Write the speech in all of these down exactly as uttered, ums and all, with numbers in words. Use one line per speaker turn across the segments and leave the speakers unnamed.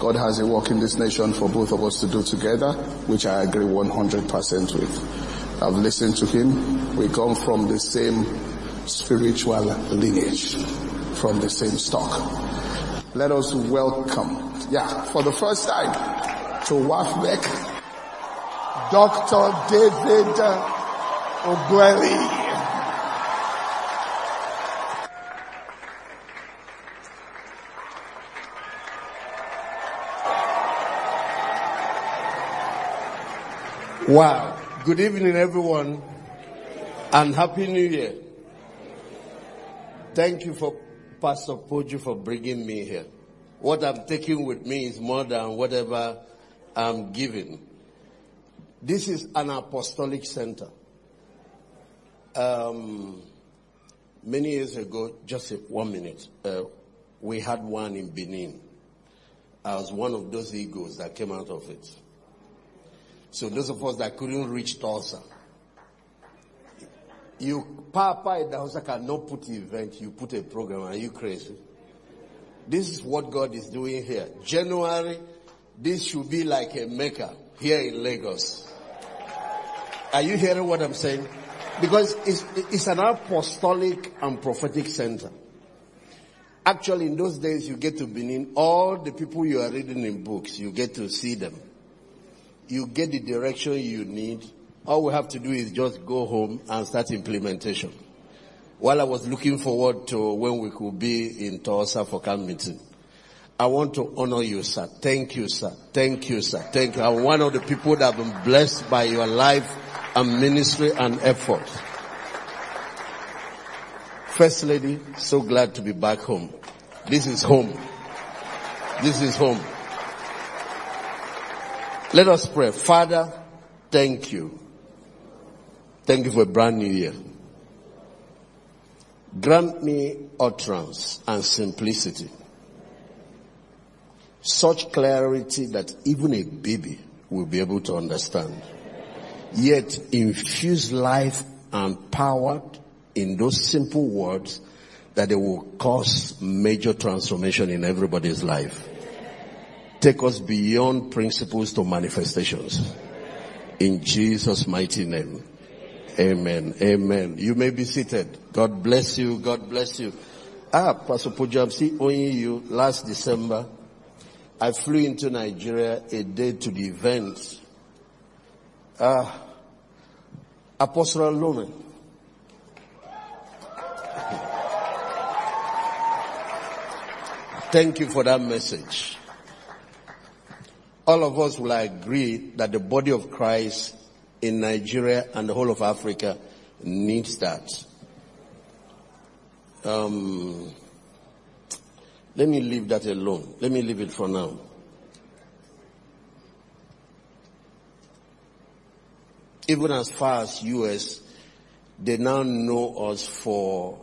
God has a work in this nation for both of us to do together, which I agree one hundred percent with. I've listened to him. We come from the same spiritual lineage, from the same stock. Let us welcome, yeah, for the first time to WAFBEC, Doctor David Ogweli.
Wow. Good evening, everyone, and Happy New Year. Thank you for Pastor Poju for bringing me here. What I'm taking with me is more than whatever I'm giving. This is an apostolic center. Um, many years ago, just one minute, uh, we had one in Benin. I was one of those egos that came out of it. So those of us that couldn't reach Tulsa, you, Papa in the house cannot put the event, you put a program. Are you crazy? This is what God is doing here. January, this should be like a Mecca here in Lagos. Are you hearing what I'm saying? Because it's, it's an apostolic and prophetic center. Actually, in those days, you get to Benin, all the people you are reading in books, you get to see them. You get the direction you need. All we have to do is just go home and start implementation. While I was looking forward to when we could be in Tulsa for camp meeting, I want to honor you, sir. Thank you, sir. Thank you, sir. Thank you. I'm one of the people that have been blessed by your life and ministry and effort. First Lady, so glad to be back home. This is home. This is home. Let us pray. Father, thank you. Thank you for a brand new year. Grant me utterance and simplicity. Such clarity that even a baby will be able to understand. Yet infuse life and power in those simple words that they will cause major transformation in everybody's life. Take us beyond principles to manifestations. In Jesus' mighty name. Amen. Amen. You may be seated. God bless you. God bless you. Ah, Pastor Poju, I'm seeing you last December. I flew into Nigeria a day to the event. Ah, Apostle Lumen. Thank you for that message. All of us will agree that the body of Christ in Nigeria and the whole of Africa needs that. Um, let me leave that alone. Let me leave it for now. Even as far as U S, they now know us for,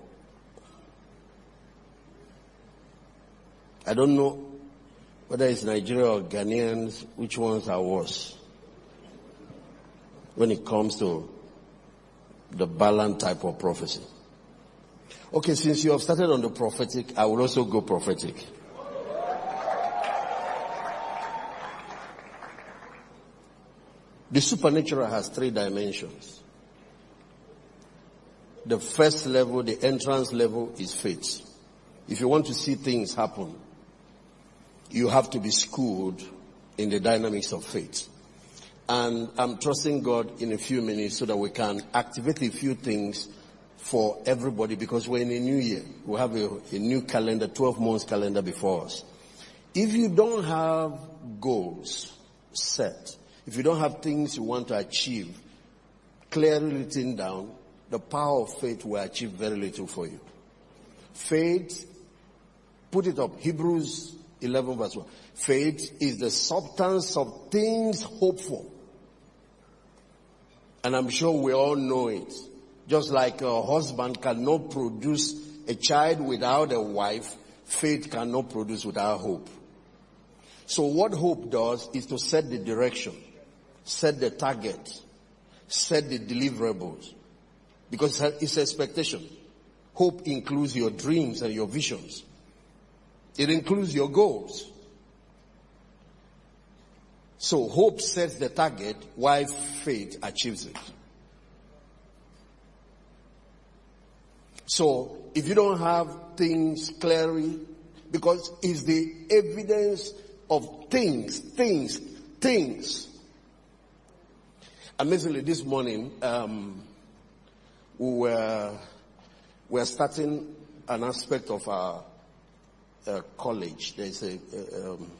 I don't know whether it's Nigeria or Ghanaians, which ones are worse when it comes to the Balaam type of prophecy. Okay, since you have started on the prophetic, I will also go prophetic. The supernatural has three dimensions. The first level, the entrance level, is faith. If you want to see things happen, you have to be schooled in the dynamics of faith. And I'm trusting God in a few minutes so that we can activate a few things for everybody, because we're in a new year. We have a, a new calendar, twelve months calendar before us. If you don't have goals set, if you don't have things you want to achieve clearly written down, the power of faith will achieve very little for you. Faith, put it up, Hebrews eleven verse one. Faith is the substance of things hoped for. And I'm sure we all know it. Just like a husband cannot produce a child without a wife, faith cannot produce without hope. So what hope does is to set the direction, set the target, set the deliverables. Because it's expectation. Hope includes your dreams and your visions. It includes your goals. So hope sets the target while faith achieves it. So if you don't have things clearly, because it's the evidence of things, things, things. Amazingly, this morning, um, we were, we are starting an aspect of our uh, college. There's a, uh, um,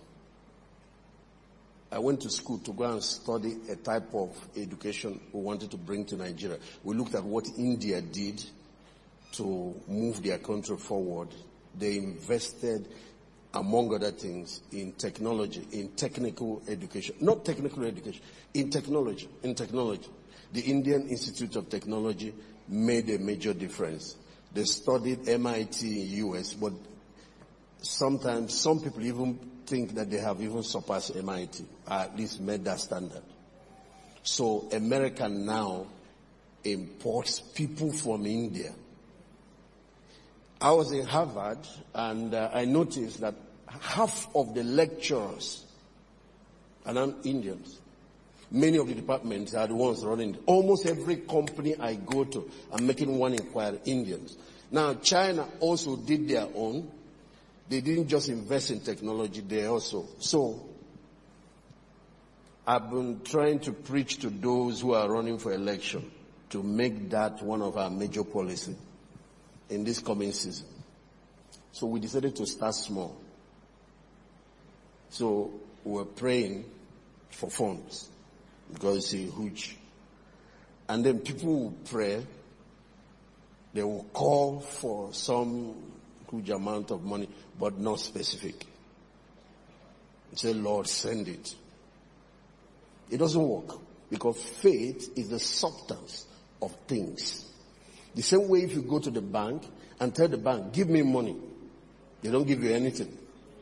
I went to school to go and study a type of education we wanted to bring to Nigeria. We looked at what India did to move their country forward. They invested, among other things, in technology, in technical education. Not technical education, in technology, in technology. The Indian Institute of Technology made a major difference. They studied M I T in U S, but sometimes some people even think that they have even surpassed M I T, or at least met that standard. So America now imports people from India. I was in Harvard, and uh, I noticed that half of the lecturers are not Indians. Many of the departments are the ones running. Almost every company I go to, I'm making one inquiry, Indians. Now, China also did their own. They didn't just invest in technology, they also. So, I've been trying to preach to those who are running for election to make that one of our major policies in this coming season. So we decided to start small. So we're praying for funds because it's a huge. And then people will pray. They will call for some huge amount of money, but not specific. Say, Lord, send it. It doesn't work because faith is the substance of things. The same way if you go to the bank and tell the bank, give me money, they don't give you anything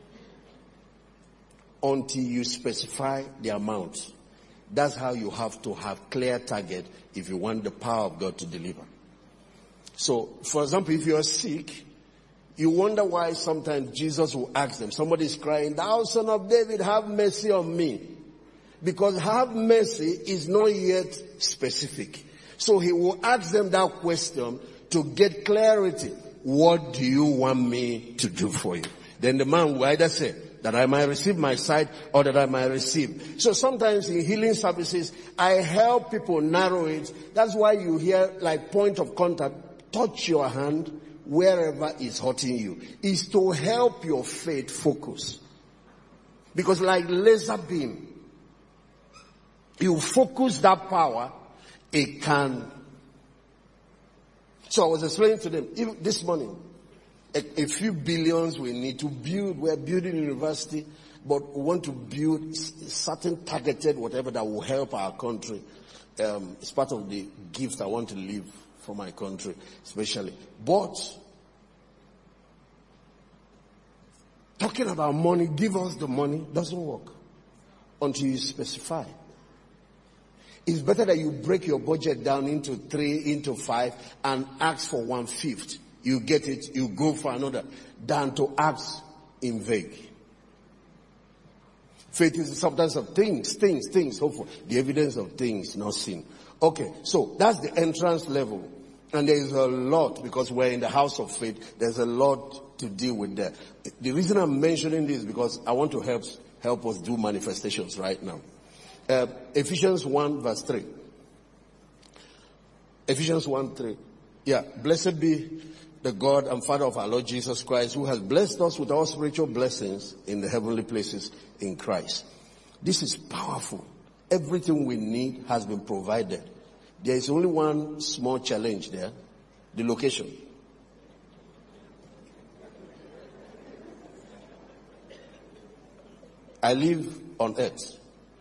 until you specify the amount. That's how you have to have clear target if you want the power of God to deliver. So, for example, if you are sick, you wonder why sometimes Jesus will ask them, somebody is crying, thou son of David, have mercy on me. Because have mercy is not yet specific. So he will ask them that question to get clarity. What do you want me to do for you? Then the man will either say, that I might receive my sight or that I might receive. So sometimes in healing services, I help people narrow it. That's why you hear like point of contact, touch your hand wherever is hurting you. Is to help your faith focus. Because like laser beam, you focus that power, it can. So I was explaining to them, even this morning, a, a few billions we need to build. We're building a university, but we want to build certain targeted whatever that will help our country. Um, it's part of the gift I want to leave for my country, especially. But talking about money, give us the money, doesn't work until you specify. It's better that you break your budget down into three, into five, and ask for one fifth. You get it, you go for another, than to ask in vague. Faith is the substance of things, things, things, hopeful. The evidence of things not seen. Okay, so that's the entrance level. And there is a lot, because we're in the house of faith, there's a lot to deal with there. The reason I'm mentioning this is because I want to help, help us do manifestations right now. Uh, Ephesians one verse three. Ephesians one three. Yeah. Blessed be the God and Father of our Lord Jesus Christ, who has blessed us with all spiritual blessings in the heavenly places in Christ. This is powerful. Everything we need has been provided. There is only one small challenge there. The location. I live on earth.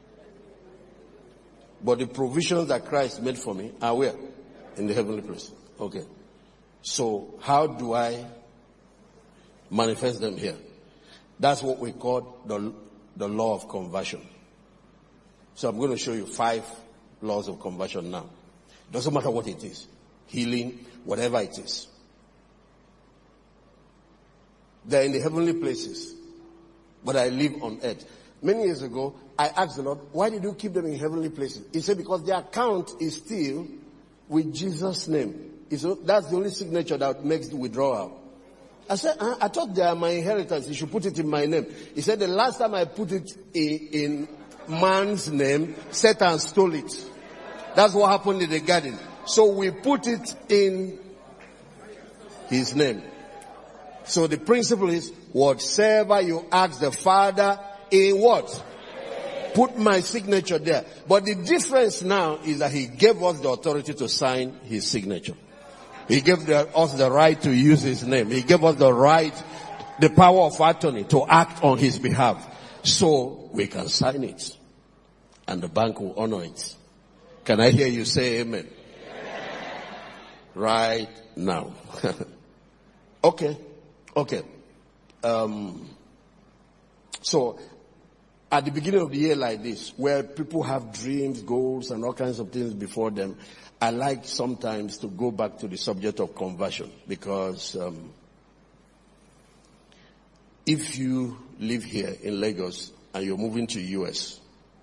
But the provisions that Christ made for me are where? In the heavenly place. Okay. So how do I manifest them here? That's what we call the, the law of conversion. So I'm going to show you five laws of conversion now. Doesn't matter what it is. Healing, whatever it is. They're in the heavenly places. But I live on earth. Many years ago, I asked the Lord, why did you keep them in heavenly places? He said, because their account is still with Jesus' name. He said, that's the only signature that makes the withdrawal. I said, uh, I thought they are my inheritance. You should put it in my name. He said, the last time I put it in, in man's name, Satan stole it. That's what happened in the garden. So we put it in his name. So the principle is, whatsoever you ask the Father in what? Put my signature there. But the difference now is that he gave us the authority to sign his signature. He gave the, us the right to use his name. He gave us the right, the power of attorney to act on his behalf. So we can sign it. And the bank will honor it. Can I hear you say amen? Right now. Okay. Okay. Um, so, at the beginning of the year like this, where people have dreams, goals, and all kinds of things before them, I like sometimes to go back to the subject of conversion. Because um, if you live here in Lagos and you're moving to U S,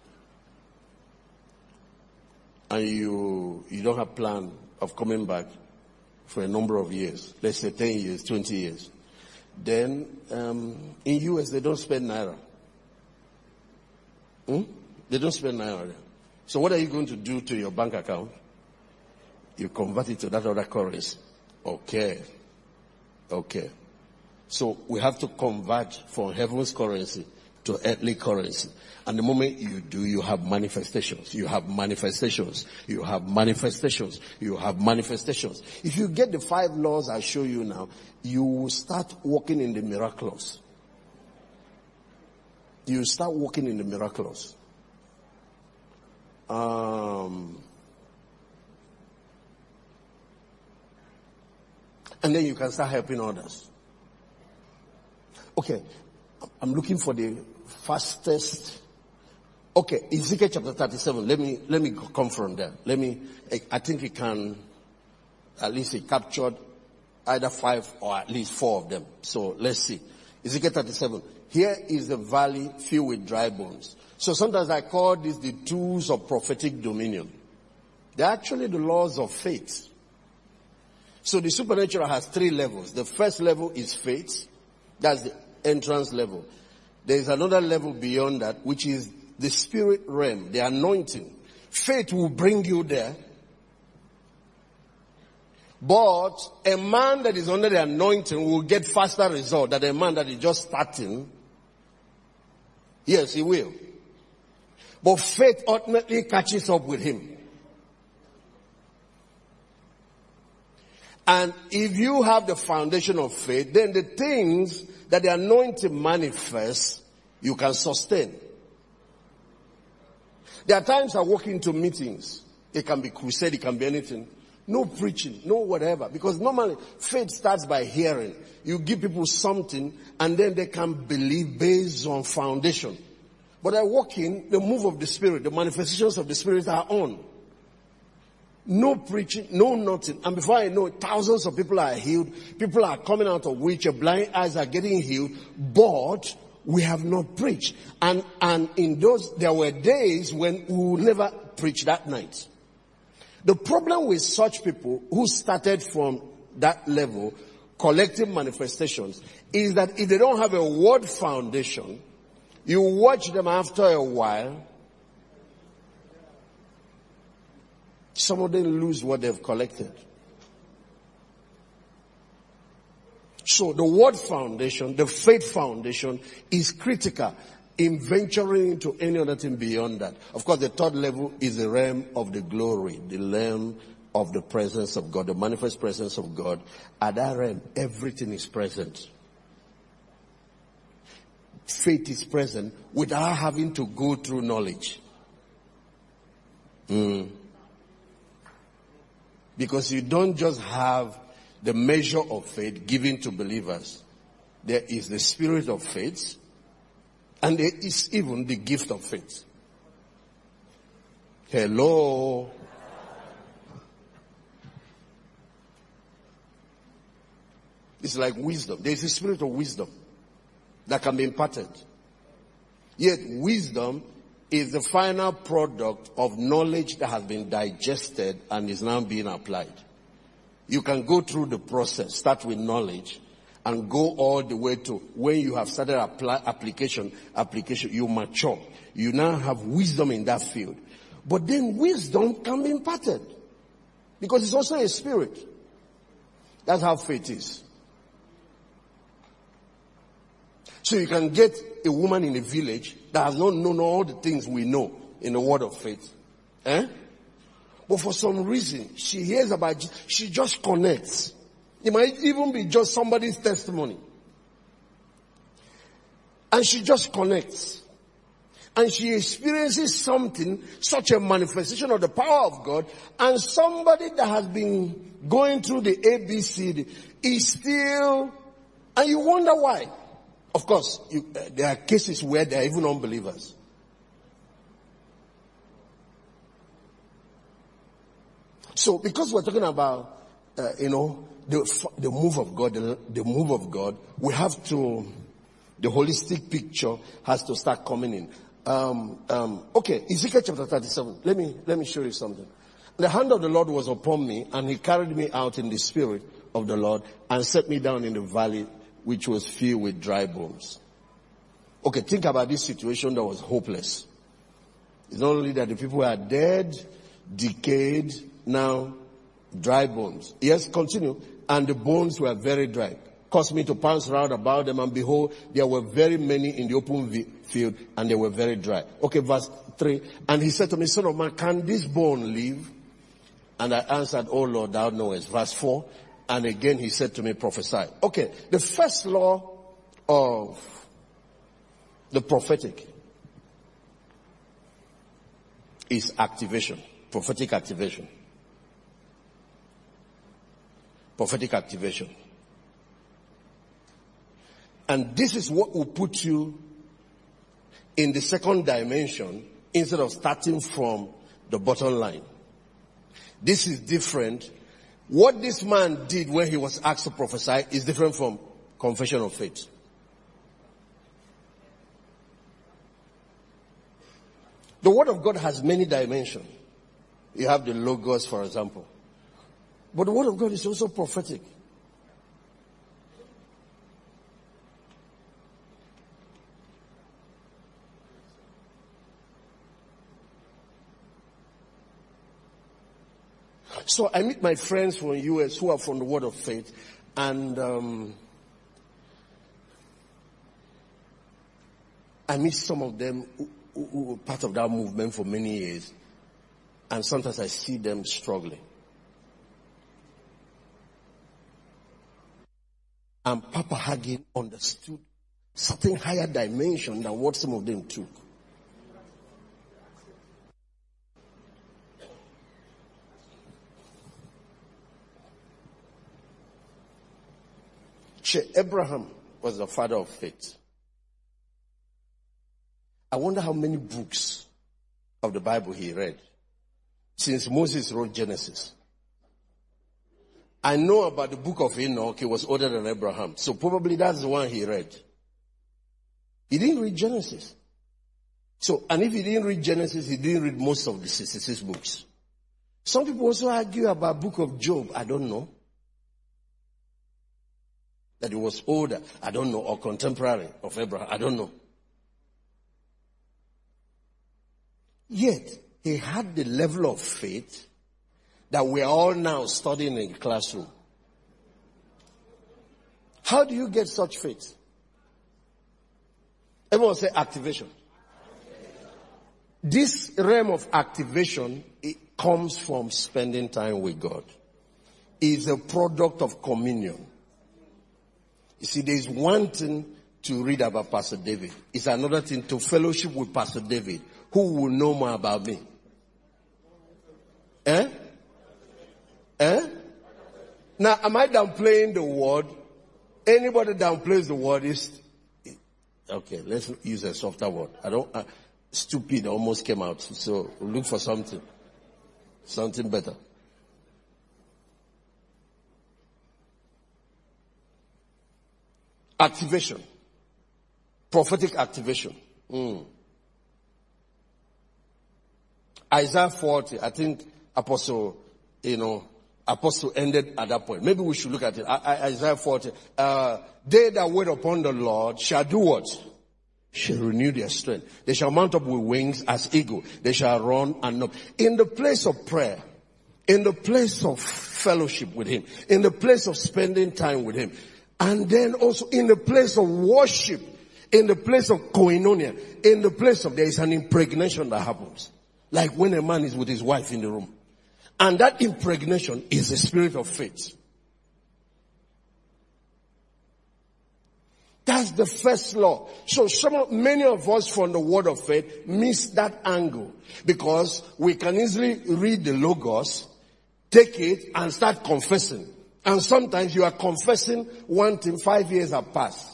and you you don't have plan of coming back for a number of years, let's say ten years, twenty years, then um, in U S they don't spend naira. Hmm? They don't spend naira. So what are you going to do to your bank account? You convert it to that other currency. Okay. Okay. So we have to convert from heaven's currency to earthly currency. And the moment you do, you have manifestations. You have manifestations. You have manifestations. You have manifestations. If you get the five laws I show you now, you will start walking in the miraculous. You start walking in the miraculous. Um, and then you can start helping others. Okay, I'm looking for the fastest. Okay, Ezekiel chapter thirty-seven. Let me let me come from there. Let me. I think it can. At least it captured either five or at least four of them. So let's see. Ezekiel thirty-seven. Here is the valley filled with dry bones. So sometimes I call this the tools of prophetic dominion. They're actually the laws of faith. So the supernatural has three levels. The first level is faith. That's the entrance level. There is another level beyond that, which is the spirit realm, the anointing. Faith will bring you there. But a man that is under the anointing will get faster result than a man that is just starting. Yes, he will. But faith ultimately catches up with him. And if you have the foundation of faith, then the things that the anointing manifests, you can sustain. There are times I walk into meetings. It can be crusade, it can be anything. No preaching, no whatever. Because normally faith starts by hearing. You give people something and then they can believe based on foundation. But I walk in, the move of the Spirit, the manifestations of the Spirit are on. No preaching, no nothing. And before I know it, thousands of people are healed. People are coming out of wheelchair. Blind eyes are getting healed. But we have not preached. And, and in those, there were days when we would never preach that night. The problem with such people who started from that level, collective manifestations, is that if they don't have a word foundation, you watch them after a while, some of them lose what they've collected. So the word foundation, the faith foundation is critical in venturing into any other thing beyond that. Of course, the third level is the realm of the glory, the realm of the presence of God, the manifest presence of God. At that realm, everything is present. Faith is present without having to go through knowledge. Mm. Because you don't just have the measure of faith given to believers. There is the spirit of faith, and there is even the gift of faith. Hello. It's like wisdom. There is a spirit of wisdom that can be imparted. Yet wisdom is the final product of knowledge that has been digested and is now being applied. You can go through the process, start with knowledge, and go all the way to when you have started apply, application, application, you mature. You now have wisdom in that field. But then wisdom can be imparted. Because it's also a spirit. That's how faith is. So you can get a woman in a village that has not known all the things we know in the word of faith. Eh? But for some reason, she hears about, she just connects. It might even be just somebody's testimony. And she just connects. And she experiences something, such a manifestation of the power of God, and somebody that has been going through the A B C is still, and you wonder why. Of course, you, uh, there are cases where they are even unbelievers. So, because we're talking about, uh, you know, the the move of God, the, the move of God, we have to, the holistic picture has to start coming in. Um, um, okay, Ezekiel chapter thirty-seven. Let me let me show you something. The hand of the Lord was upon me, and He carried me out in the spirit of the Lord, and set me down in the valley which was filled with dry bones. Okay, think about this situation that was hopeless. It's not only that the people are dead, decayed, now dry bones. Yes, continue. And the bones were very dry. Caused me to pass round about them, and behold, there were very many in the open field, and they were very dry. Okay, verse three. And He said to me, Son of man, can this bone live? And I answered, Oh Lord, thou knowest. Verse four. And again He said to me, prophesy. Okay, the first law of the prophetic is activation. Prophetic activation. Prophetic activation. And this is what will put you in the second dimension instead of starting from the bottom line. This is different. What this man did when he was asked to prophesy is different from confession of faith. The word of God has many dimensions. You have the Logos, for example. But the word of God is also prophetic. So I meet my friends from the U S who are from the word of faith, and um, I meet some of them who, who, who were part of that movement for many years, and sometimes I see them struggling. And Papa Hagin understood certain higher dimension than what some of them took. Abraham was the father of faith. I wonder how many books of the Bible he read since Moses wrote Genesis. I know about the book of Enoch. He was older than Abraham. So probably that's the one he read. He didn't read Genesis. So, and if he didn't read Genesis, he didn't read most of the sixty-six books. Some people also argue about book of Job. I don't know. That he was older. I don't know. Or contemporary of Abraham. I don't know. Yet, he had the level of faith that we are all now studying in the classroom. How do you get such faith? Everyone say activation. This realm of activation, it comes from spending time with God. It's a product of communion. You see, there's one thing to read about Pastor David. It's another thing to fellowship with Pastor David, who will know more about me. Eh? Eh? Now, am I downplaying the word? Anybody downplays the word is, okay, let's use a softer word. I don't, uh, stupid almost came out. So look for something, something better. Activation. Prophetic activation. Mm. Isaiah forty, I think Apostle, you know, Apostle ended at that point. Maybe we should look at it. I, I, Isaiah forty. Uh, they that wait upon the Lord shall do what? Shall renew their strength. They shall mount up with wings as eagle. They shall run and not. In the place of prayer, in the place of fellowship with Him, in the place of spending time with Him, and then also in the place of worship, in the place of koinonia, in the place of, there is an impregnation that happens. Like when a man is with his wife in the room. And that impregnation is the spirit of faith. That's the first law. So some of, many of us from the word of faith miss that angle. Because we can easily read the Logos, take it and start confessing. And sometimes you are confessing one thing, five years have passed.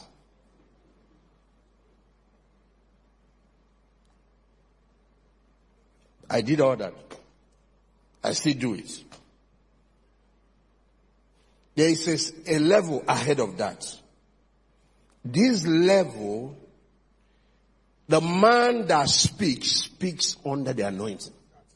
I did all that. I still do it. There is a level ahead of that. This level, the man that speaks, speaks under the anointing.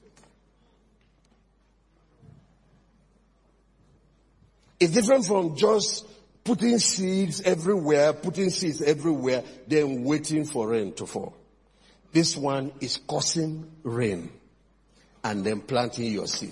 It's different from just putting seeds everywhere, putting seeds everywhere, then waiting for rain to fall. This one is causing rain and then planting your seed.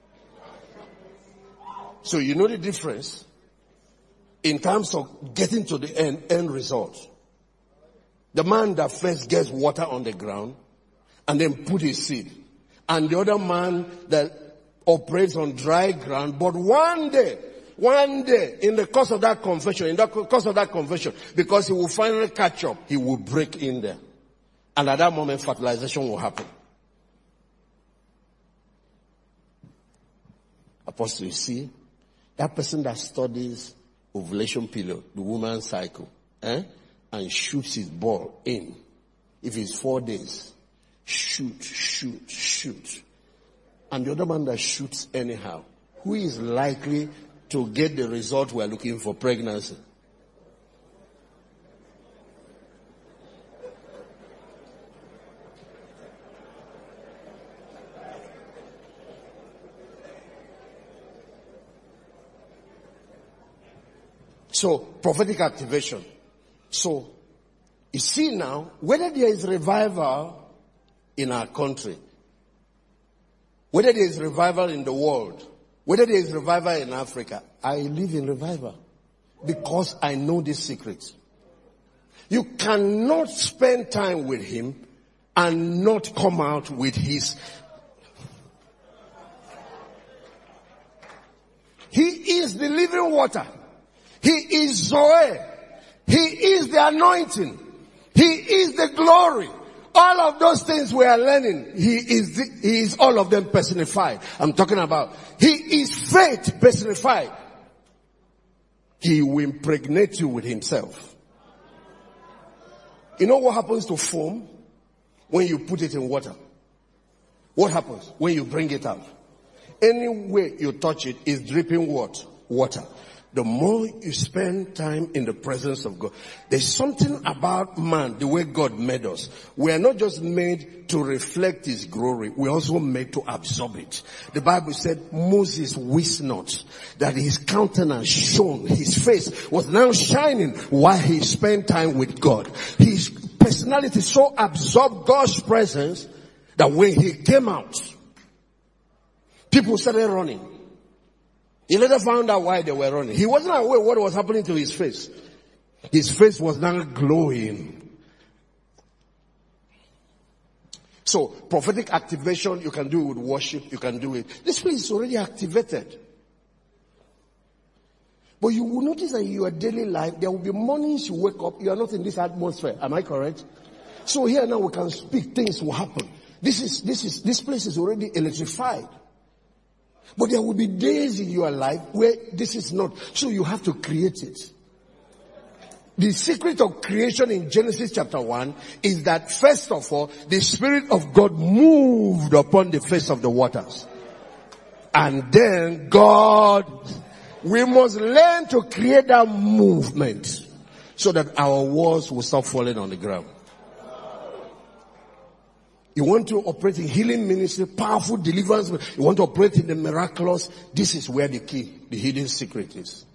So you know the difference in terms of getting to the end, end result. The man that first gets water on the ground and then put his seed. And the other man that operates on dry ground, but one day, one day, in the course of that conversion, in the course of that conversion, because he will finally catch up, he will break in there. And at that moment, fertilization will happen. Apostle, you see, that person that studies ovulation period, the woman's cycle, eh, and shoots his ball in, if it's four days, shoot, shoot, shoot. And the other man that shoots anyhow, who is likely to get the result we're looking for, pregnancy? So, prophetic activation. So, you see now, whether there is revival in our country, whether there is revival in the world, whether there is revival in Africa, I live in revival because I know this secret. You cannot spend time with Him and not come out with His. He is the living water. He is Zoe. He is the anointing. He is the glory. All of those things we are learning, He is the, He is all of them personified. I'm talking about, He is faith personified. He will impregnate you with Himself. You know what happens to foam when you put it in water? What happens when you bring it out? Any way you touch it is dripping what? Water. The more you spend time in the presence of God, there's something about man, the way God made us. We are not just made to reflect His glory, we're also made to absorb it. The Bible said Moses wist not that his countenance shone, his face was now shining while he spent time with God. His personality so absorbed God's presence that when he came out, people started running. He later found out why they were running. He wasn't aware what was happening to his face. His face was now glowing. So, prophetic activation, you can do it with worship, you can do it. This place is already activated. But you will notice that in your daily life, there will be mornings you wake up, you are not in this atmosphere. Am I correct? So here now we can speak, things will happen. This is, this is, this place is already electrified. But there will be days in your life where this is not. So you have to create it. The secret of creation in Genesis chapter one is that first of all, the Spirit of God moved upon the face of the waters. And then God, we must learn to create that movement so that our walls will stop falling on the ground. You want to operate in healing ministry, powerful deliverance. You want to operate in the miraculous. This is where the key, the hidden secret is.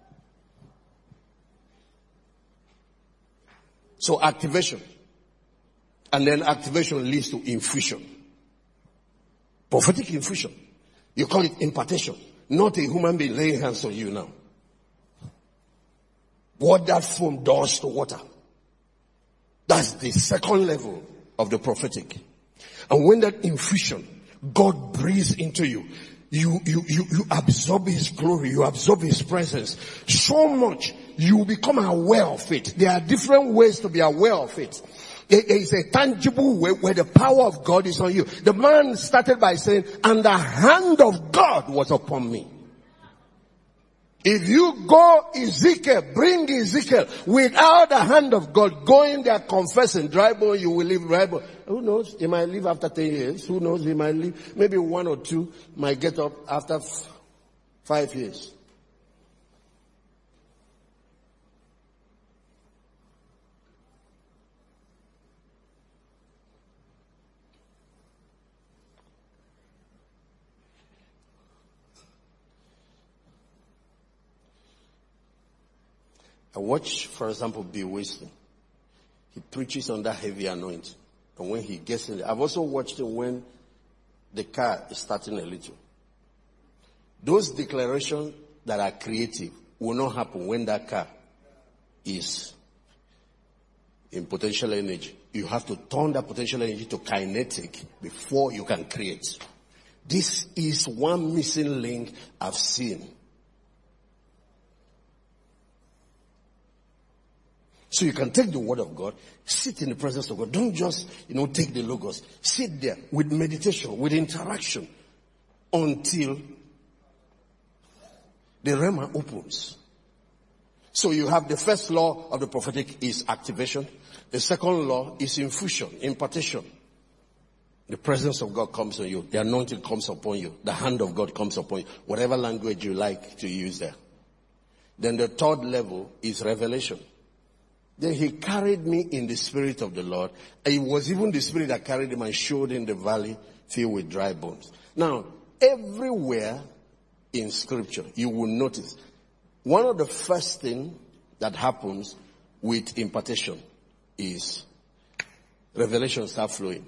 So activation. And then activation leads to infusion. Prophetic infusion. You call it impartation. Not a human being laying hands on you now. What that foam does to water. That's the second level of the prophetic. And when that infusion, God breathes into you, you, you, you, you absorb His glory, you absorb His presence so much, you become aware of it. There are different ways to be aware of it. There is a tangible way where the power of God is on you. The man started by saying, and the hand of God was upon me. If you go Ezekiel, bring Ezekiel without the hand of God, going there confessing, dry bone, you will live dry bone. Who knows? He might live after ten years. Who knows? He might live, maybe one or two might get up after f- five years. I watch, for example, Bill Winston. He preaches on that heavy anointing. And when he gets in there, I've also watched him when the car is starting a little. Those declarations that are creative will not happen when that car is in potential energy. You have to turn that potential energy to kinetic before you can create. This is one missing link I've seen. So you can take the word of God, sit in the presence of God. Don't just, you know, take the logos. Sit there with meditation, with interaction until the Rhema opens. So you have the first law of the prophetic is activation. The second law is infusion, impartation. The presence of God comes on you. The anointing comes upon you. The hand of God comes upon you. Whatever language you like to use there. Then the third level is revelation. Then he carried me in the spirit of the Lord. It was even the spirit that carried him and showed him the valley filled with dry bones. Now, everywhere in scripture, you will notice one of the first things that happens with impartation is revelation start flowing.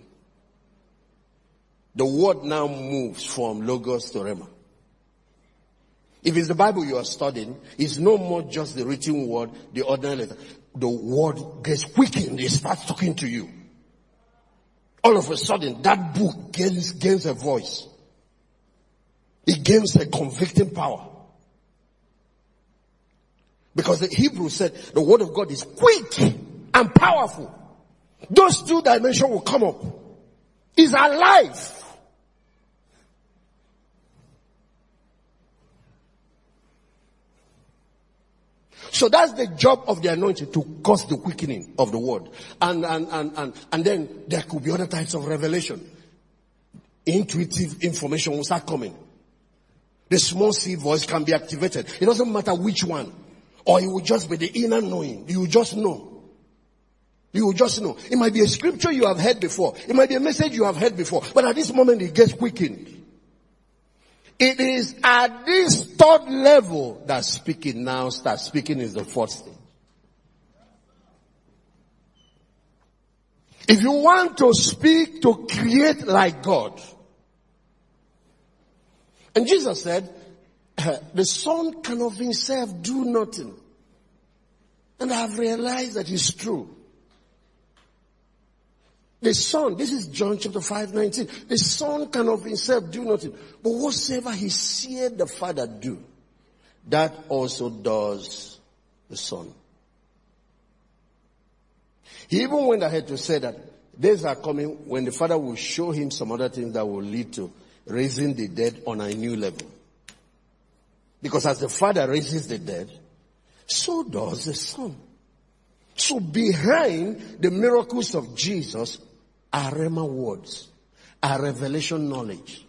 The word now moves from logos to rhema. If it's the Bible you are studying, it's no more just the written word, the ordinary letter. The word gets quickened, it starts talking to you. All of a sudden, that book gains, gains a voice. It gains a convicting power. Because the Hebrew said the word of God is quick and powerful. Those two dimensions will come up. It's alive. So that's the job of the anointing, to cause the quickening of the word. And, and, and, and, and then there could be other types of revelation. Intuitive information will start coming. The small C voice can be activated. It doesn't matter which one. Or it will just be the inner knowing. You will just know. You will just know. It might be a scripture you have heard before. It might be a message you have heard before. But at this moment it gets quickened. It is at this third level that speaking now starts. Speaking is the fourth thing. If you want to speak to create like God. And Jesus said, the Son can of himself do nothing. And I have realized that it's true. The Son, this is John chapter five nineteen. The Son can of himself do nothing. But whatsoever he seeth the Father do, that also does the Son. He even went ahead to say that days are coming when the Father will show him some other things that will lead to raising the dead on a new level. Because as the Father raises the dead, so does the Son. So behind the miracles of Jesus are rhema words, are revelation knowledge.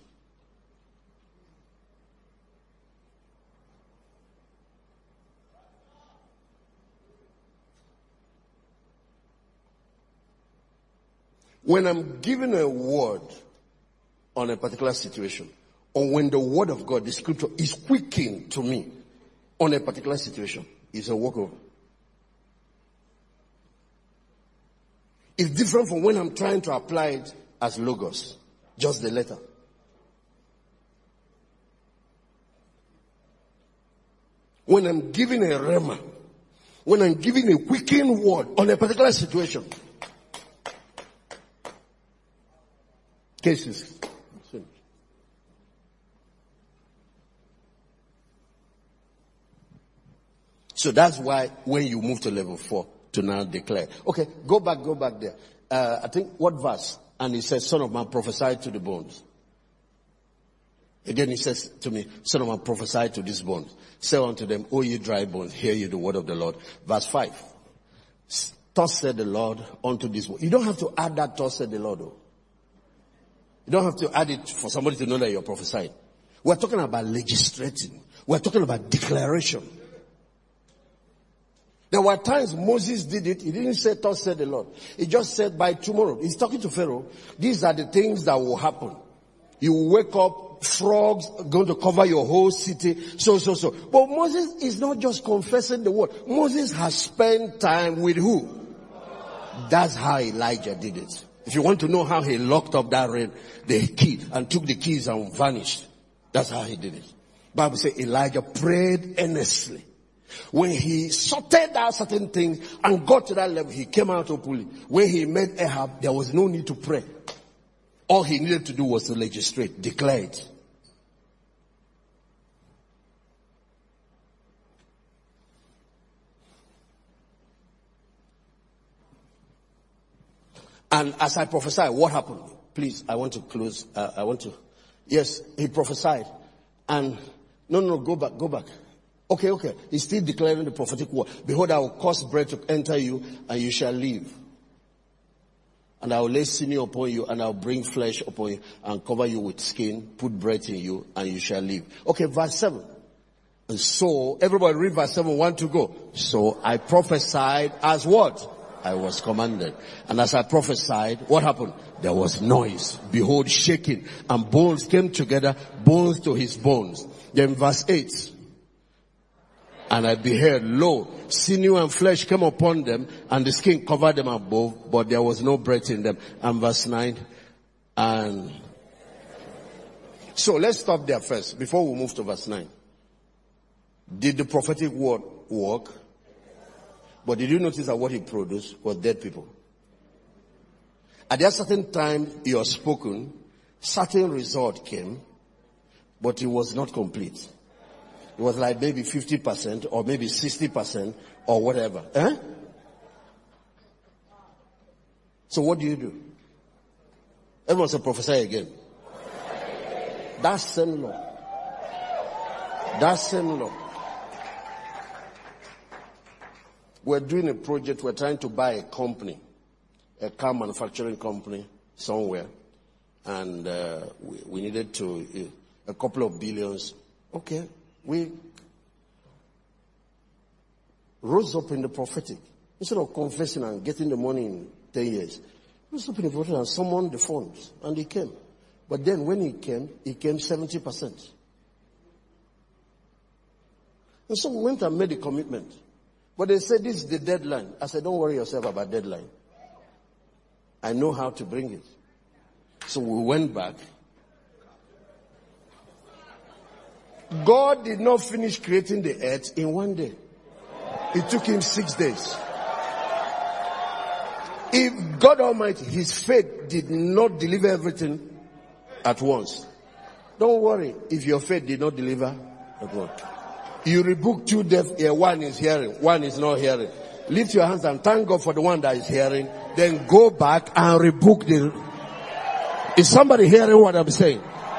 When I'm given a word on a particular situation, or when the word of God, the scripture, is quickened to me on a particular situation, it's a walkover. It's different from when I'm trying to apply it as logos, just the letter. When I'm giving a rhema, when I'm giving a quickened word on a particular situation, cases. So that's why when you move to level four, to now declare. Okay, go back, go back there. Uh, I think, what verse? And he says, son of man, prophesy to the bones. Again he says to me, son of man, prophesy to these bones. Say unto them, O ye dry bones, hear ye the word of the Lord. Verse five. Thus said the Lord unto this bones. You don't have to add that, thus said the Lord. Though. You don't have to add it for somebody to know that you're prophesying. We're talking about legislating. We're talking about declaration. There were times Moses did it. He didn't say, thus said the Lord. He just said, by tomorrow. He's talking to Pharaoh. These are the things that will happen. You will wake up, frogs are going to cover your whole city. So, so, so. But Moses is not just confessing the word. Moses has spent time with who? That's how Elijah did it. If you want to know how he locked up that rain, the key, and took the keys and vanished. That's how he did it. Bible says Elijah prayed earnestly. When he sorted out certain things and got to that level, he came out openly. When he met Ahab, there was no need to pray. All he needed to do was to legislate, declare it. And as I prophesied, what happened? Please, I want to close. Uh, I want to. Yes, he prophesied. And, no, no, go back, go back. Okay, okay. He's still declaring the prophetic word. Behold, I will cause breath to enter you, and you shall live. And I will lay sinew upon you, and I will bring flesh upon you, and cover you with skin, put breath in you, and you shall live. Okay, verse seven. And so, everybody read verse seven, one to go. So I prophesied as what? I was commanded. And as I prophesied, what happened? There was noise. Behold, shaking. And bones came together, bones to his bones. Then verse eight. And I beheld, lo, sinew and flesh came upon them, and the skin covered them above, but there was no breath in them. And verse nine. And so let's stop there first, before we move to verse nine. Did the prophetic word work? But did you notice that what he produced was dead people? At a certain time you are spoken, certain result came, but it was not complete. It was like maybe fifty percent or maybe sixty percent or whatever. Eh? So what do you do? Everyone say prophesy again. That same law. That same law. We're doing a project, we're trying to buy a company, a car manufacturing company somewhere. And uh, we, we needed to, uh, a couple of billions. Okay, we rose up in the prophetic. Instead of confessing and getting the money in ten years, rose up in the prophetic and summoned the funds. And he came. But then when he came, he came seventy percent. And so we went and made a commitment. But they said, this is the deadline. I said, don't worry yourself about deadline. I know how to bring it. So we went back. God did not finish creating the earth in one day. It took him six days. If God Almighty, his faith did not deliver everything at once, don't worry if your faith did not deliver at once. You rebuke two deaf ear, one is hearing, one is not hearing. Lift your hands and thank God for the one that is hearing. Then go back and rebuke the... Is somebody hearing what I'm saying?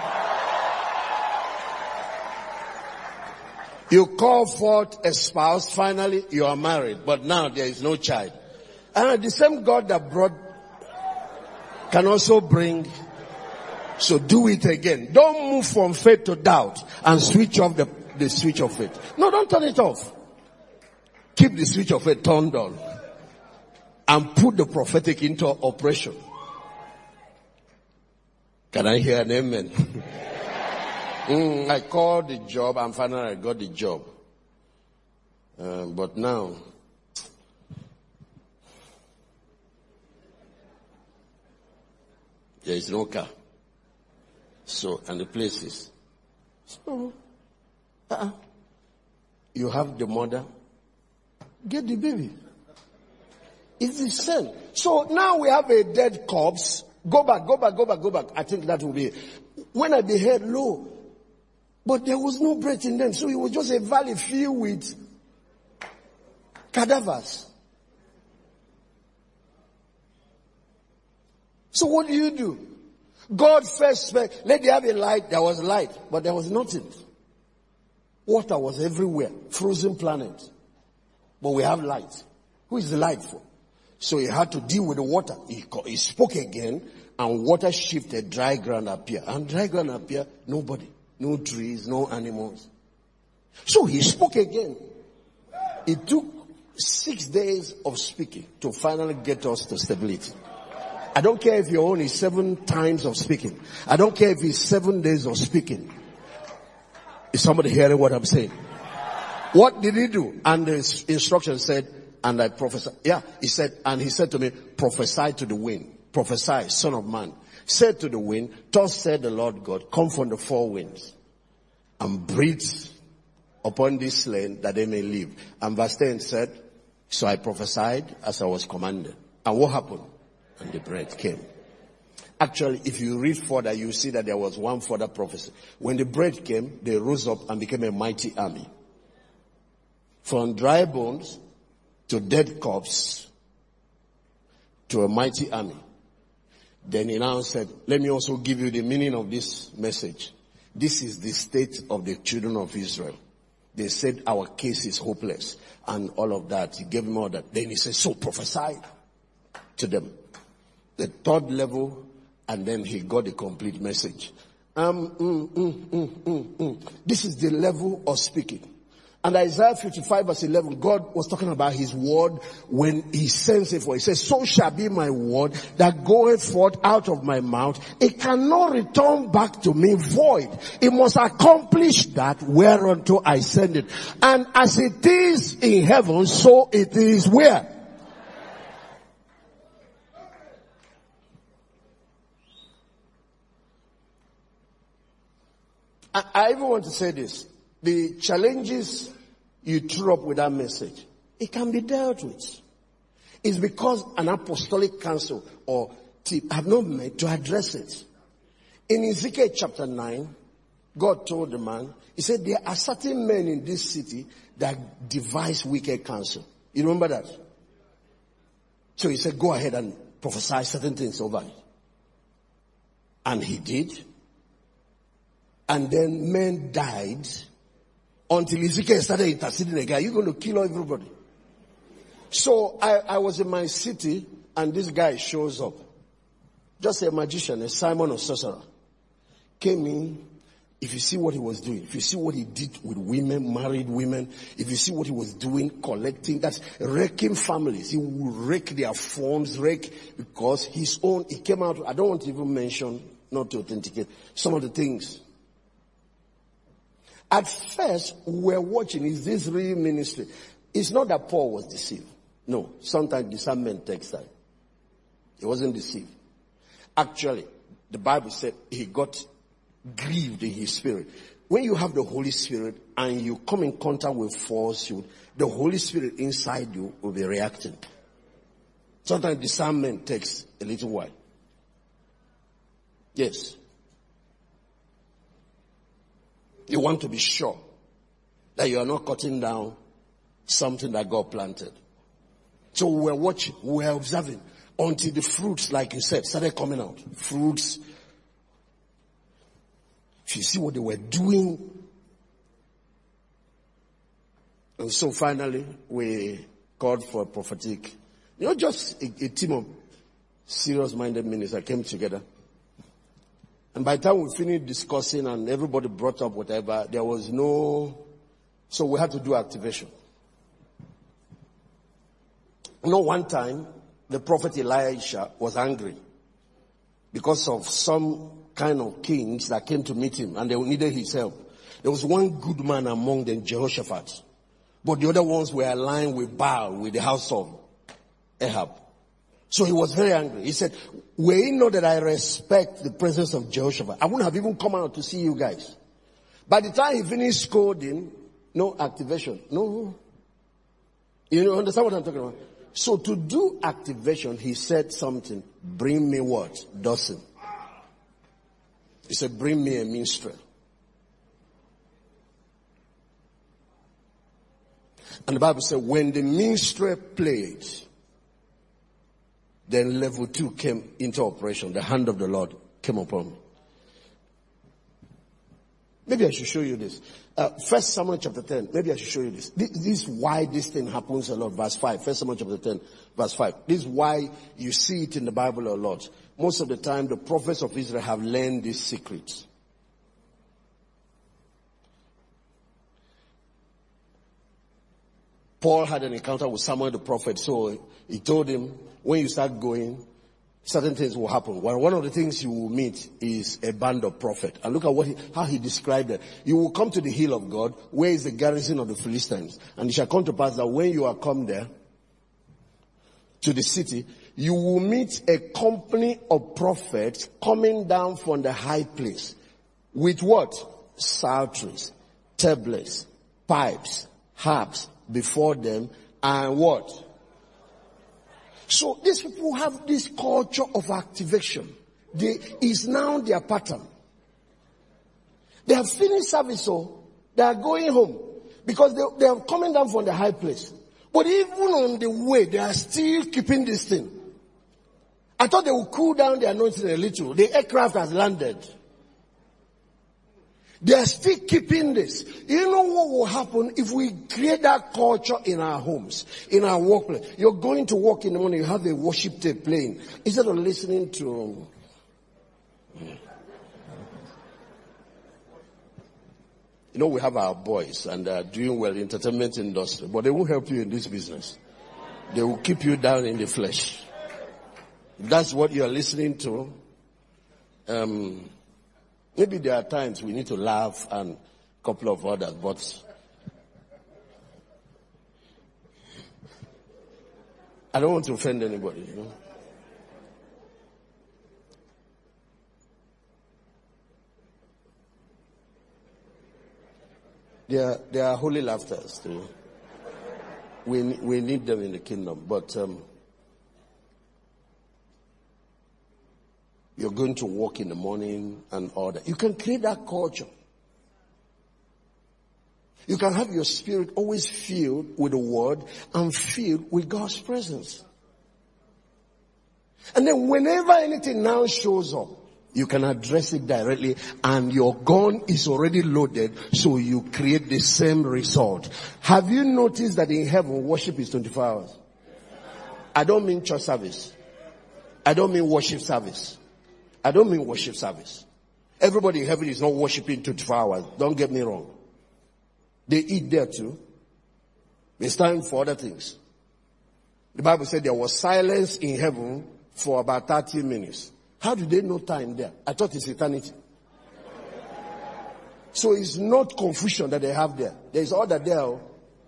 You call forth a spouse, finally you are married, but now there is no child. And the same God that brought can also bring. So do it again. Don't move from faith to doubt and switch off the the switch of faith. No, don't turn it off. Keep the switch of faith turned on. And put the prophetic into operation. Can I hear an amen? mm, I called the job and finally I got the job. Uh, but now, there is no car. So, and the place is. So, uh-uh. You have the mother, get the baby. It's the same. So now we have a dead corpse. Go back, go back, go back, go back. I think that will be. When I beheld, lo, but there was no breath in them. So it was just a valley filled with cadavers. So what do you do? God first said, let there have a light. There was light, but there was nothing. Water was everywhere. Frozen planet. But we have light. Who is the light for? So he had to deal with the water. He, he spoke again, and water shifted, dry ground appeared. And dry ground appeared, nobody. No trees, no animals. So he spoke again. It took six days of speaking to finally get us to stability. I don't care if your own is seven times of speaking. I don't care if it's seven days of speaking. Is somebody hearing what I'm saying? What did he do? And the instruction said, and I prophesied. Yeah, he said, and he said to me, prophesy to the wind. Prophesy, son of man. Said to the wind, thus said the Lord God, come from the four winds and breathe upon this land that they may live. And verse ten said, so I prophesied as I was commanded. And what happened? And the breath came. Actually, if you read further, you see that there was one further prophecy. When the breath came, they rose up and became a mighty army. From dry bones to dead corpse to a mighty army. Then he now said, let me also give you the meaning of this message. This is the state of the children of Israel. They said our case is hopeless and all of that. He gave them all that. Then he said, so prophesy to them. The third level, and then he got the complete message. Um, mm, mm, mm, mm, mm. This is the level of speaking. And Isaiah fifty-five verse eleven, God was talking about his word when he sends it for. He says, so shall be my word that goeth forth out of my mouth. It cannot return back to me void. It must accomplish that whereunto I send it. And as it is in heaven, so it is where? I, I even want to say this. The challenges you threw up with that message, it can be dealt with. It's because an apostolic council or team have not met to address it. In Ezekiel chapter nine, God told the man, he said, there are certain men in this city that devise wicked counsel. You remember that? So he said, go ahead and prophesy certain things over it. And he did. And then men died until Ezekiel started interceding again. You're going to kill everybody. So I, I was in my city and this guy shows up. Just a magician, a Simon or sorcerer. Came in. If you see what he was doing, if you see what he did with women, married women, if you see what he was doing, collecting, that's wrecking families. He will wreck their phones, wreck, because his own, he came out, I don't want to even mention, not to authenticate, some of the things. At first, we were watching, is this real ministry? It's not that Paul was deceived. No, sometimes discernment takes time. He wasn't deceived. Actually, the Bible said he got grieved in his spirit. When you have the Holy Spirit and you come in contact with falsehood, the Holy Spirit inside you will be reacting. Sometimes discernment takes a little while. Yes. You want to be sure that you are not cutting down something that God planted. So we were watching, we were observing until the fruits, like you said, started coming out. Fruits. If you see what they were doing. And so finally, we called for a prophetic, you know, just a, a team of serious-minded ministers came together. And by the time we finished discussing and everybody brought up whatever, there was no, so we had to do activation. You know, one time, the prophet Elisha was angry because of some kind of kings that came to meet him, and they needed his help. There was one good man among them, Jehoshaphat. But the other ones were aligned with Baal, with the house of Ahab. So he was very angry. He said, were it not that I respect the presence of Jehoshaphat, I wouldn't have even come out to see you guys. By the time he finished scolding, no activation. No. You know, understand what I'm talking about? So to do activation, he said something. Bring me what? Dozen. He said, bring me a minstrel. And the Bible said, when the minstrel played, then level two came into operation. The hand of the Lord came upon me. Maybe I should show you this. Uh, First Samuel chapter ten. Maybe I should show you this. This, this is why this thing happens a lot. Verse five. First Samuel chapter ten, verse five. This is why you see it in the Bible a lot. Most of the time, the prophets of Israel have learned these secrets. Paul had an encounter with Samuel the prophet, so he told him, when you start going, certain things will happen. Well, one of the things you will meet is a band of prophets. And look at what he, how he described it. You will come to the hill of God, where is the garrison of the Philistines. And it shall come to pass that when you are come there, to the city, you will meet a company of prophets coming down from the high place. With what? Psalteries, tablets, pipes, harps before them, and what? So these people have this culture of activation. They is now their pattern. They have finished service, so they are going home because they, they are coming down from the high place. But even on the way, they are still keeping this thing. I thought they would cool down the anointing a little. The aircraft has landed. They are still keeping this. You know what will happen if we create that culture in our homes, in our workplace? You're going to work in the morning, you have a worship tape playing. Instead of listening to... You know, we have our boys and they're doing well in the entertainment industry, but they won't help you in this business. They will keep you down in the flesh. If that's what you're listening to, um... maybe there are times we need to laugh and a couple of others, but I don't want to offend anybody, you know. There are, there are holy laughters too. We, we need them in the kingdom, but um, you're going to walk in the morning and all that. You can create that culture. You can have your spirit always filled with the word and filled with God's presence. And then whenever anything now shows up, you can address it directly and your gun is already loaded, so you create the same result. Have you noticed that in heaven worship is twenty-four hours? I don't mean church service. I don't mean worship service. I don't mean worship service. Everybody in heaven is not worshiping twenty-four hours. Don't get me wrong. They eat there too. It's time for other things. The Bible said there was silence in heaven for about thirty minutes. How do they know time there? I thought it's eternity. So it's not confusion that they have there. There is order there.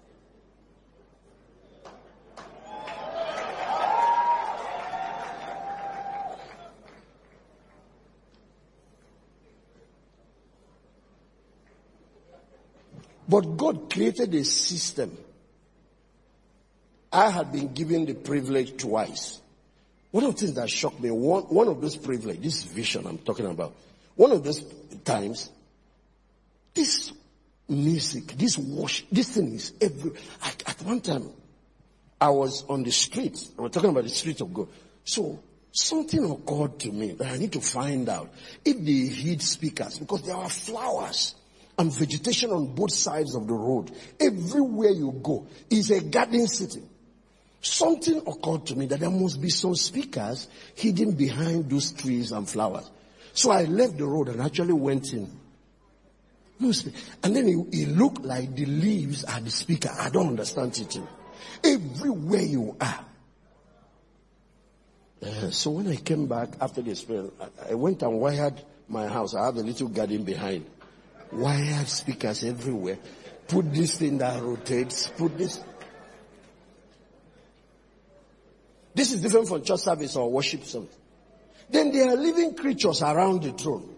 But God created a system. I had been given the privilege twice. One of the things that shocked me, one, one of those privileges, this vision I'm talking about, one of those times, this music, this worship, this thing is every, at, at one time, I was on the street. We're talking about the street of God. So, something occurred to me that I need to find out if they heed speakers, because there are flowers and vegetation on both sides of the road. Everywhere you go is a garden city. Something occurred to me that there must be some speakers hidden behind those trees and flowers. So I left the road and actually went in. No speak. And then it, it looked like the leaves are the speaker. I don't understand it. Everywhere you are. Uh, so when I came back after the experience, I, I went and wired my house. I have a little garden behind. Wired speakers everywhere. Put this thing that rotates. Put this. This is different from church service or worship service. Then there are living creatures around the throne.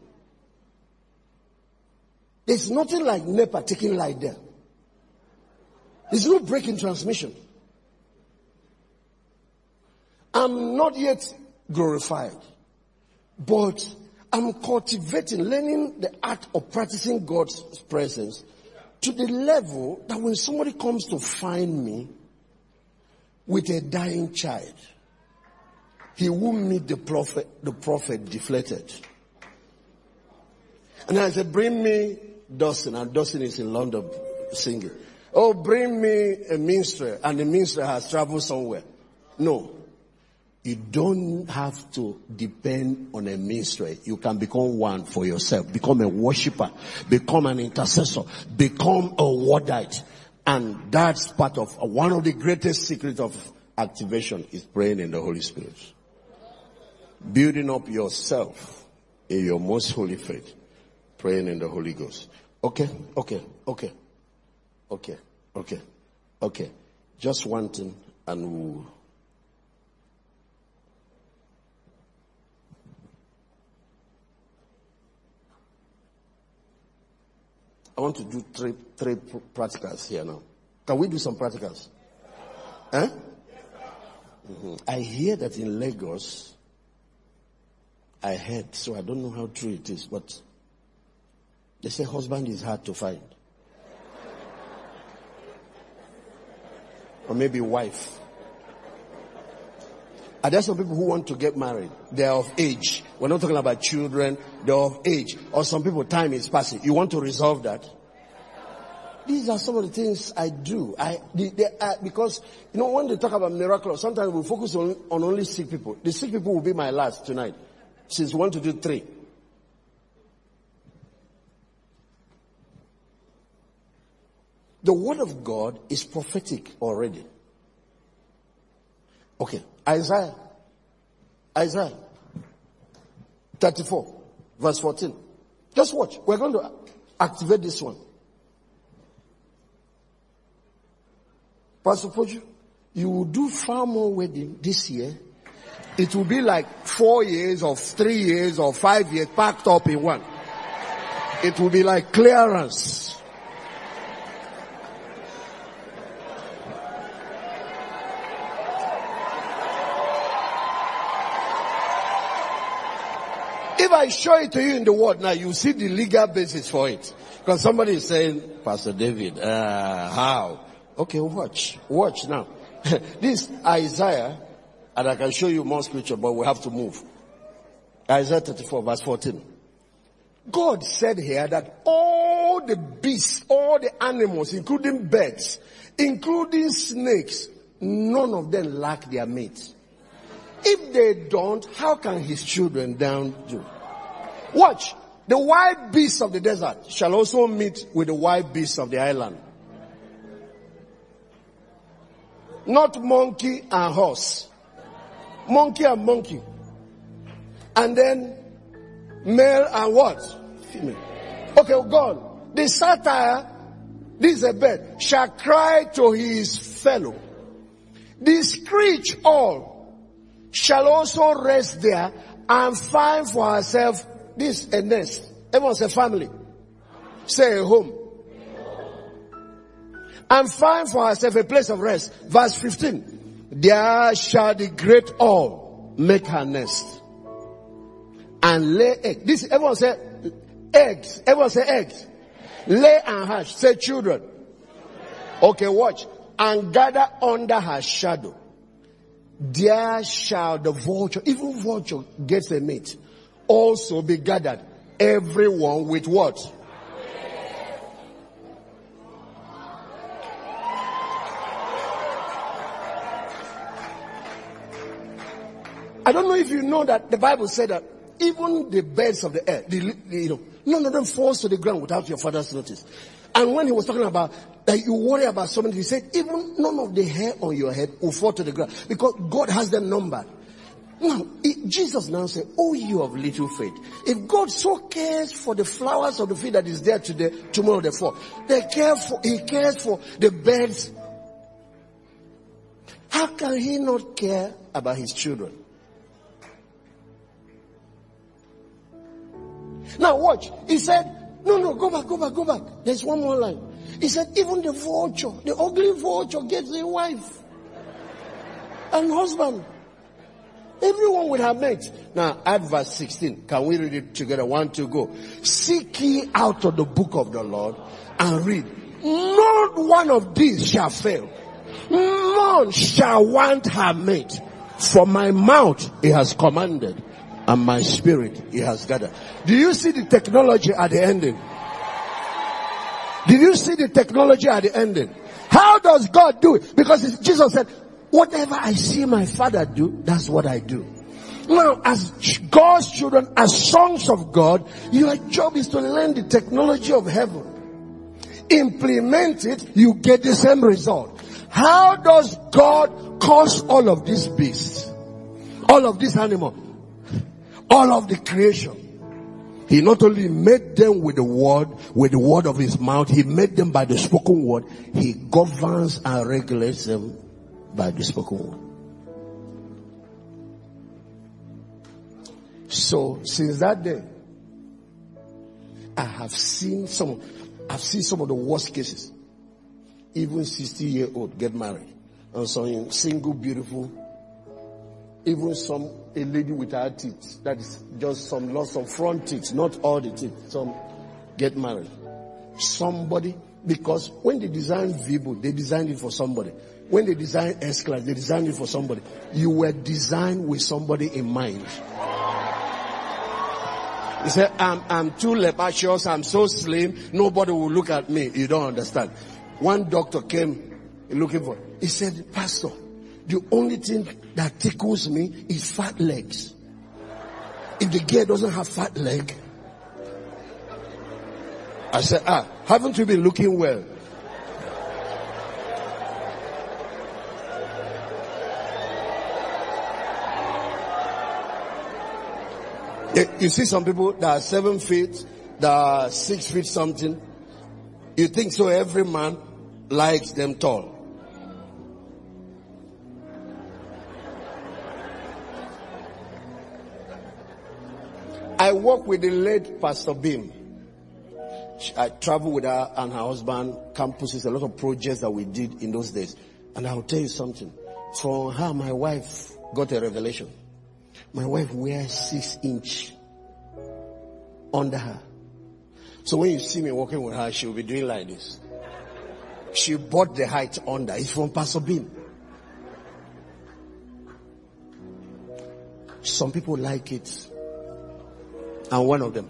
There's nothing like NEPA taking light there. There's no break in transmission. I'm not yet glorified, but I'm cultivating, learning the art of practicing God's presence to the level that when somebody comes to find me with a dying child, he will meet the prophet, the prophet deflated. And I said, bring me Dustin, and Dustin is in London singing. Oh, bring me a minstrel, and the minstrel has traveled somewhere. No. You don't have to depend on a minstrel. You can become one for yourself. Become a worshiper. Become an intercessor. Become a wordite. And that's part of, one of the greatest secrets of activation is praying in the Holy Spirit. Building up yourself in your most holy faith. Praying in the Holy Ghost. Okay, okay, okay. Okay, okay, okay. Just one thing and we'll... I want to do three, three practicals here now. Can we do some practicals? Huh? Mm-hmm. I hear that in Lagos, I heard, so I don't know how true it is, but they say husband is hard to find. Or maybe wife. Are there some people who want to get married? They're of age. We're not talking about children. They're of age. Or some people, time is passing. You want to resolve that? These are some of the things I do. I, they, they, uh, because, you know, when they talk about miracles, sometimes we focus on, on only sick people. The sick people will be my last tonight. Since we want to do three. The word of God is prophetic already. Okay. Isaiah. Isaiah. thirty-four. Verse fourteen. Just watch. We're going to activate this one. Pastor Poju, you will do far more wedding this year. It will be like four years or three years or five years packed up in one. It will be like clearance. If I show it to you in the word now, you see the legal basis for it. Because somebody is saying, Pastor David, uh, how? Okay, watch. Watch now. This Isaiah, and I can show you more scripture, but we have to move. Isaiah thirty-four, verse fourteen. God said here that all the beasts, all the animals, including birds, including snakes, none of them lack their mate. If they don't, how can his children down do? Watch. The wild beasts of the desert shall also meet with the wild beasts of the island. Not monkey and horse. Monkey and monkey. And then male and what? Female. Okay, God. The satyr, this is a bird, shall cry to his fellow. The screech all shall also rest there and find for herself this a nest. Everyone say family. Say a home. And find for herself a place of rest. Verse fifteen. There shall the great owl make her nest and lay eggs. This, everyone say eggs. Everyone say eggs. Lay and hatch. Say children. Okay, watch. And gather under her shadow. There shall the vulture, even vulture gets a mate, also be gathered. Everyone with what? I don't know if you know that the Bible said that even the birds of the air, the, you know, none of them falls to the ground without your father's notice. And when he was talking about that you worry about something, he said even none of the hair on your head will fall to the ground because God has them numbered. Now, it, Jesus now said, oh, you of little faith. If God so cares for the flowers of the field that is there today, tomorrow they fall. They care for, he cares for the birds. How can he not care about his children? Now watch. He said, no, no, go back, go back, go back. There's one more line. He said, even the vulture, the ugly vulture gets a wife and husband. Everyone with her mate. Now add verse sixteen. Can we read it together? One, two, go. Seek ye out of the book of the Lord and read. Not one of these shall fail. None shall want her mate. For my mouth he has commanded, and my spirit he has gathered. Do you see the technology at the ending? Did you see the technology at the ending? How does God do it? Because Jesus said, whatever I see my Father do, that's what I do. Now, as God's children, as sons of God, your job is to learn the technology of heaven. Implement it, you get the same result. How does God cause all of these beasts? All of these animals? All of the creation? He not only made them with the word, with the word of his mouth, he made them by the spoken word. He governs and regulates them by the spoken word. So since that day, I have seen some, I've seen some of the worst cases. Even sixty year old get married, and some single beautiful. Even some, a lady without teeth, that is just some loss of front teeth, not all the teeth. Some get married. Somebody, because when they design Vibo, they designed it for somebody. When they design S-Class, they designed it for somebody. You were designed with somebody in mind. He said, I'm, I'm too leprous, I'm so slim, nobody will look at me. You don't understand. One doctor came looking for, he said, Pastor, the only thing that tickles me is fat legs. If the girl doesn't have fat leg, I said, ah, haven't you been looking well? You see some people that are seven feet, that are six feet something. You think so every man likes them tall. I work with the late Pastor Beam. I travel with her and her husband, campuses, a lot of projects that we did in those days. And I'll tell you something. From her, my wife got a revelation. My wife wears six inch under her. So when you see me walking with her, she'll be doing like this. She bought the height under. It's from Pastor Beam. Some people like it. And one of them.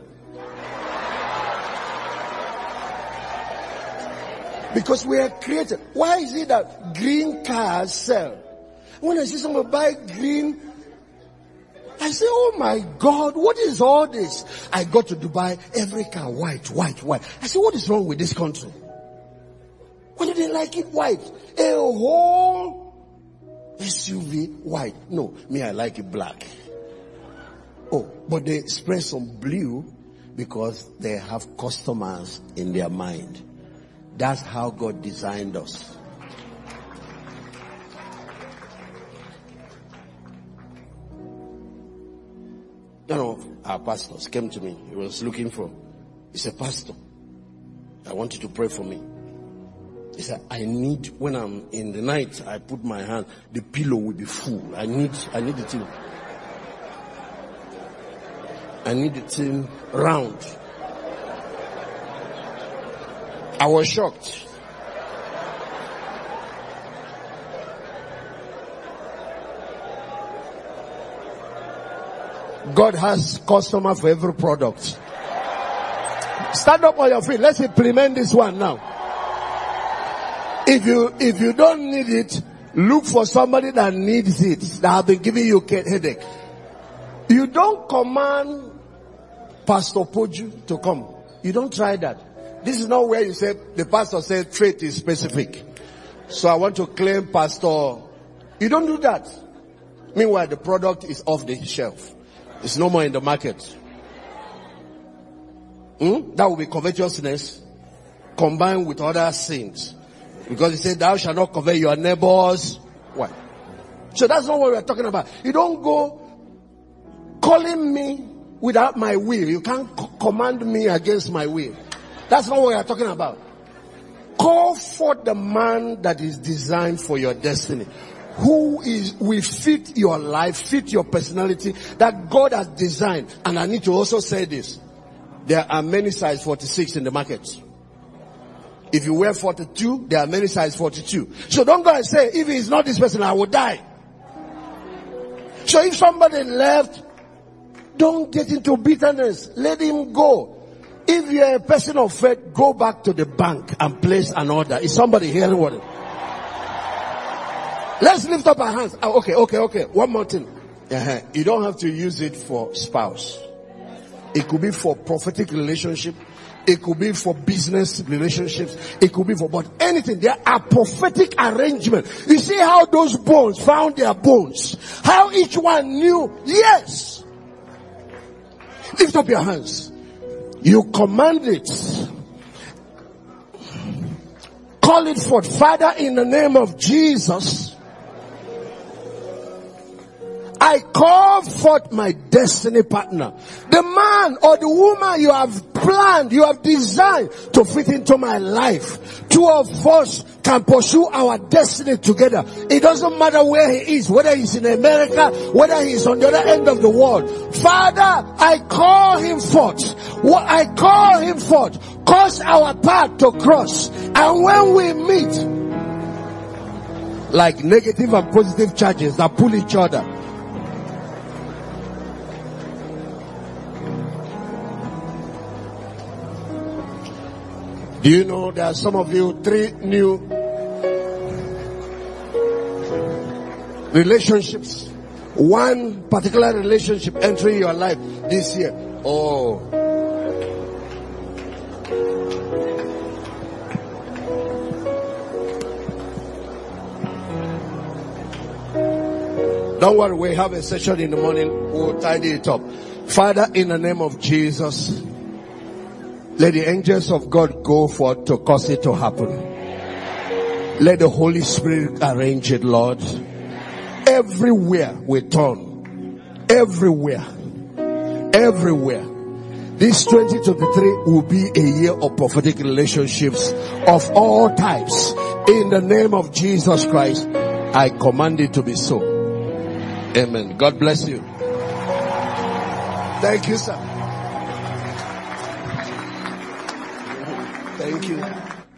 Because we are created. Why is it that green cars sell? When I see someone buy green, I say, oh my God, what is all this? I go to Dubai, every car white, white, white. I say, what is wrong with this country? Why do they like it white? A whole S U V white. No, me, I like it black. Oh, but they spray some blue because they have customers in their mind. That's how God designed us. You know, our pastors came to me. He was looking for, he said, Pastor, I want you to pray for me. He said, I need, when I'm in the night, I put my hand, the pillow will be full. I need, I need the thing. I need the thing round. I was shocked. God has customer for every product. Stand up on your feet. Let's implement this one now. If you, if you don't need it, look for somebody that needs it, that have been giving you a headache. You don't command Pastor Poju to come. You don't try that. This is not where you say, the pastor said trait is specific. So I want to claim Pastor. You don't do that. Meanwhile, the product is off the shelf. It's no more in the market. Hmm? That will be covetousness combined with other sins. Because he said, thou shalt not covet your neighbor's wife. So that's not what we're talking about. You don't go calling me without my will. You can't c- command me against my will. That's not what we're talking about. Call forth the man that is designed for your destiny. Who is, will fit your life, fit your personality, that God has designed. And I need to also say this. There are many size forty-six in the market. If you wear forty-two, there are many size forty-two. So don't go and say, if it's not this person, I will die. So if somebody left, don't get into bitterness. Let him go. If you're a person of faith, go back to the bank and place an order. Is somebody hearing what? Let's lift up our hands. Oh, okay, okay, okay. One more thing. Uh-huh. You don't have to use it for spouse. It could be for prophetic relationship. It could be for business relationships. It could be for, but anything. There are prophetic arrangements. You see how those bones found their bones. How each one knew. Yes. Lift up your hands. You command it. Call it forth. Father, in the name of Jesus, I call forth my destiny partner. The man or the woman you have planned, you have designed to fit into my life. Two of us can pursue our destiny together. It doesn't matter where he is, whether he's in America, whether he's on the other end of the world. Father, I call him forth. I call him forth. Cause our path to cross. And when we meet, like negative and positive charges that pull each other, do you know there are some of you, three new relationships, one particular relationship entering your life this year? Oh. Don't worry, we have a session in the morning. We'll tidy it up. Father, in the name of Jesus, let the angels of God go forth to cause it to happen. Let the Holy Spirit arrange it, Lord. Everywhere we turn, everywhere, everywhere. This twenty twenty-three will be a year of prophetic relationships of all types. In the name of Jesus Christ, I command it to be so. Amen. God bless you. Thank you, sir. Thank you.